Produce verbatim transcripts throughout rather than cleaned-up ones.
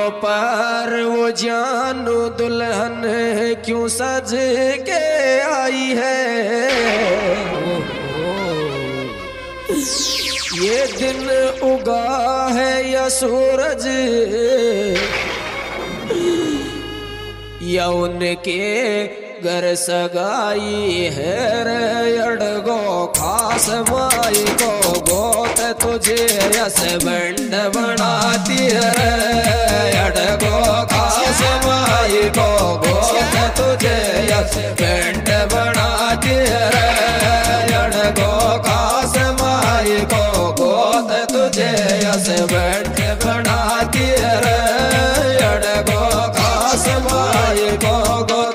पर वो जानू दुल्हन क्यों सज के आई है। ये दिन उगा है या सूरज या उनके घर सगाई है रे अड़गो खास माई को गोत तुझे यस बंड बनाती है अड़गो खास माई को गोत तुझे यस बंड बनाती है अड़गो खास माई को गोत तुझे यस बंड बनाती है अड़गो खास माई को गोत।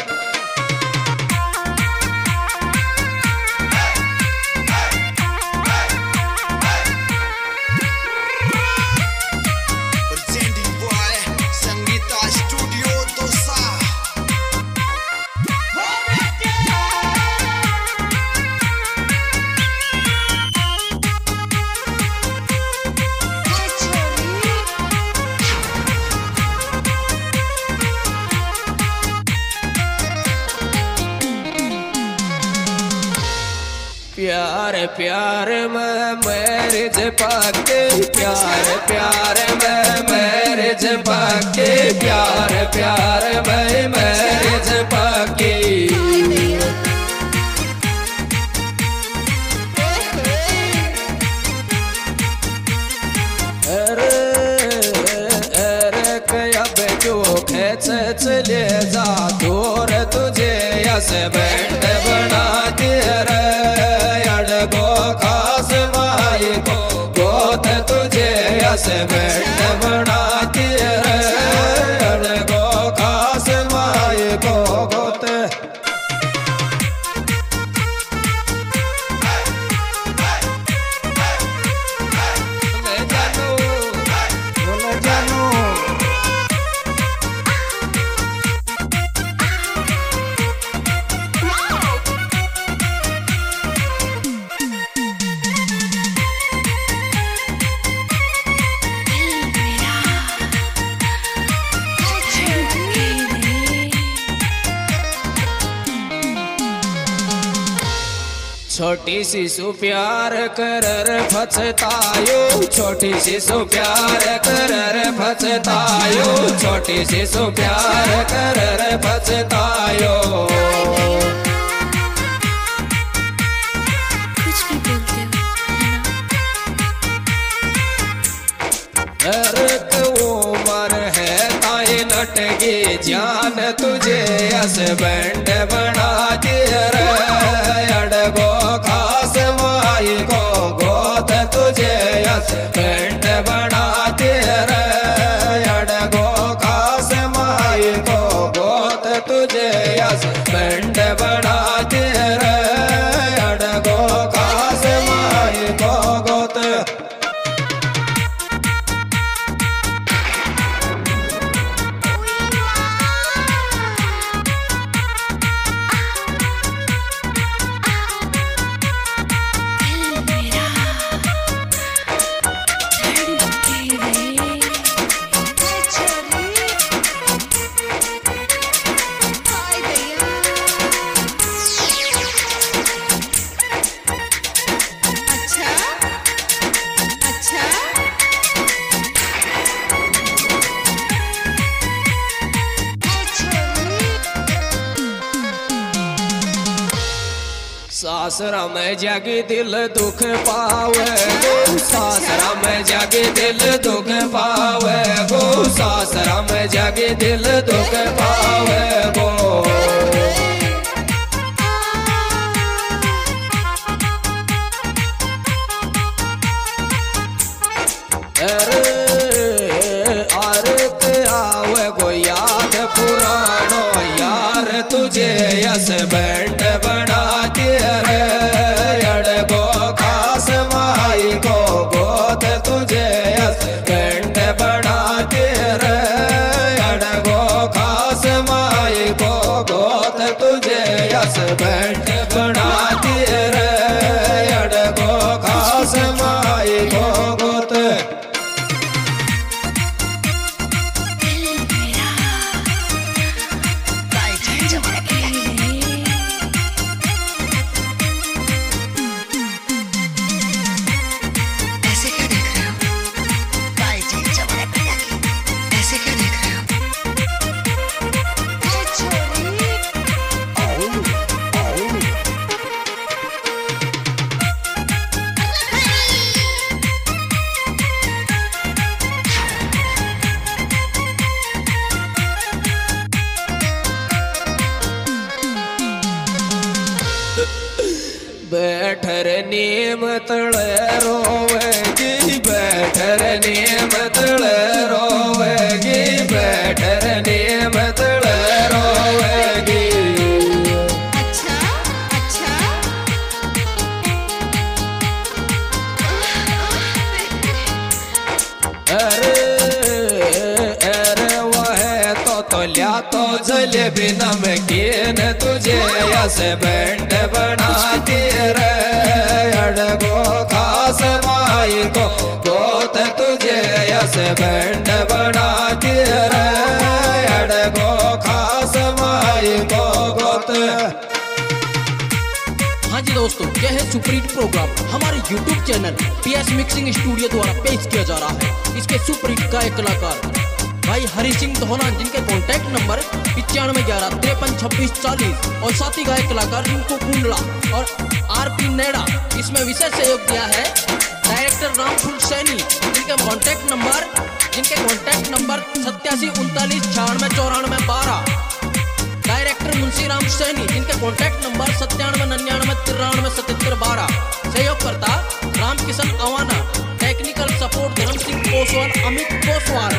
प्यार प्यार में मैरिज पक्के प्यार प्यार में मैरिज पक्के प्यार प्यार में मैरिज पक्के। अरे अरे कब जो खेच चले जा दूर तुझे यस बैंड बना दे रे अड़गो खास माई को गोत तुझे यस बैंड बनाती है अड़गो खास माई को गोत। छोटी शिशु प्यार करर फचतायो छोटी शिशु प्यार करर फचतायो छोटी शिशु प्यार करर फचतायो। कुछ भी बोलते हो उम्र है ताई नटगी जान तुझे यस बैंड बना दे रे अड़गो खास माई को गोत तुझे यस बैंड बना दे रे अड़गो खास माई को गोत तुझे यस बैंड बना दे रे अड़गो खास माई को गोत। सासरा में जागे दिल दुख पावे गो सासरा में जागे दिल दुख पावे गो सासरा में जागे दिल दुख पावे गो। अरे आरत आवे गो याद पुरानो यार तुझे यस बैंड बना दे रे अड़गो खास माई को गोत तुझे यस बैंड बना दे रे अड़गो खास माई को गोत तुझे यस बैंड बना दे रे अड़गो खास माई को गोत। बैठर नीम तले रोवेगी, बैठर नीम तले रोवेगी, बैठर नीम तले रोवेगी। अच्छा अच्छा अरे अरे वह तो तो लिया तो जलेबी नमकीन तुझे ऐसे बैंड बनाती रे, अड़गो खास माई को गोत तुझे ऐसे बैंड बनाती रे, अड़गो खास माई को गोत। हाँ जी दोस्तों, यह है सुपरहिट प्रोग्राम हमारे YouTube channel PS mixing studio द्वारा पेश किया जा रहा है। इसके सुपरहिट गायक कलाकार भाई हरि सिंह धोना, जिनके कॉन्टैक्ट नंबर पिचानवे ग्यारह तिरपन छब्बीस चालीस, और साथी गायक कलाकार रिंकू कुंडला और आर पी नेड़ा। इसमें विशेष सहयोग दिया है डायरेक्टर रामफुल सैनी, जिनके कॉन्टैक्ट नंबर जिनके कॉन्टैक्ट नंबर सत्तासी उनतालीस छियानवे चौरानवे बारह। डायरेक्टर मुंशीराम सैनी, जिनके कॉन्टैक्ट नंबर सत्तानवे निन्यानवे तिरानवे सतहत्तर बारह। सहयोगकर्ता रामकिशन अवाना, टेक्निकल सपोर्ट धर्म सिंह कोसवाल, अमित कोसवाल।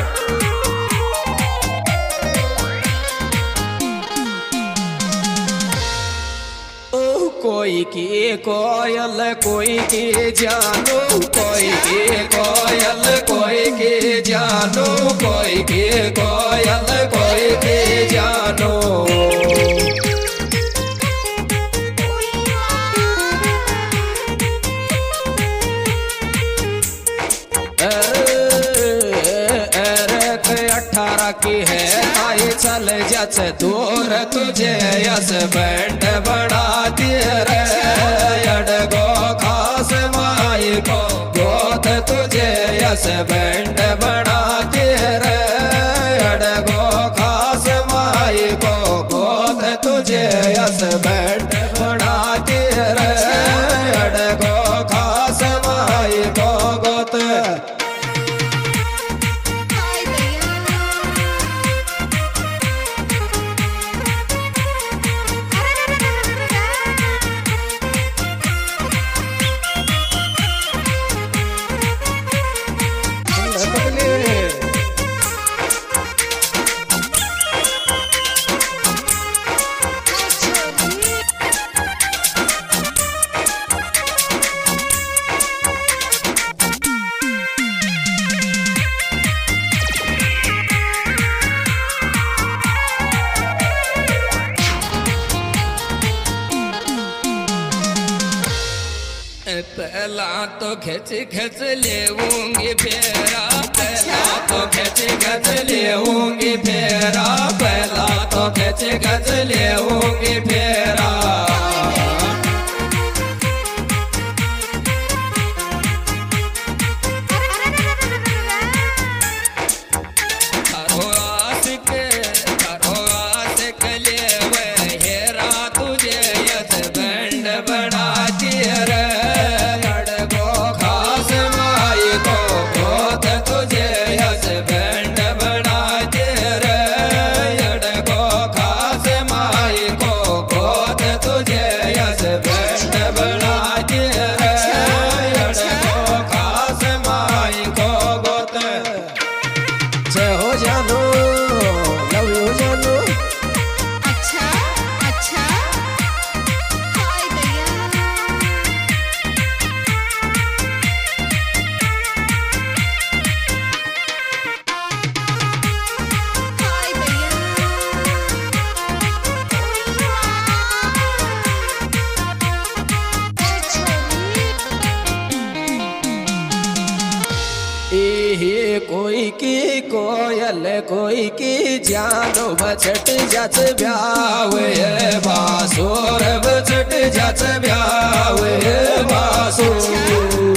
कोई की कोयल कोई की जानू, कोई की कोयल कोई की जानू, कोई की कोयल कोई की जानू। अठारह की है आई चल जच दूर तुझे यस बैंड बढ़ाती रे, अड़गो खास माई को गोद तुझे यस बैंड बढ़ाती रे, अड़गो खास माई को गोद तुझे यस बैंड बढ़ाती रे, अड़गो खास माई को गोद। पहला तो खिंच खिंच लेऊंगी फेरा, पहला तो खिंच खिंच लेऊंगी फेरा, पहला तो खिंच खिंच लेऊंगी फेरा। कोई की कोयल कोई की जानो बचट जच ब्यावे बासुर, बचट जच ब्यावे बासुर।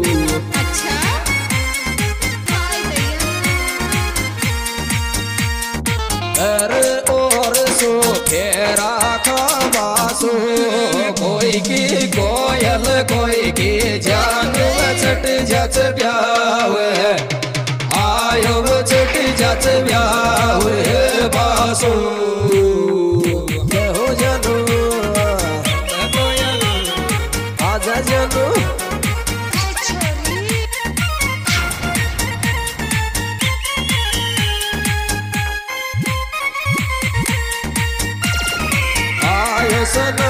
अरे और सो फेरा खासो, कोई की कोयल कोई की जान बचट जच ब्यावे, आयो बचट जच ब्यावे बासो। हो जानो आजा सनम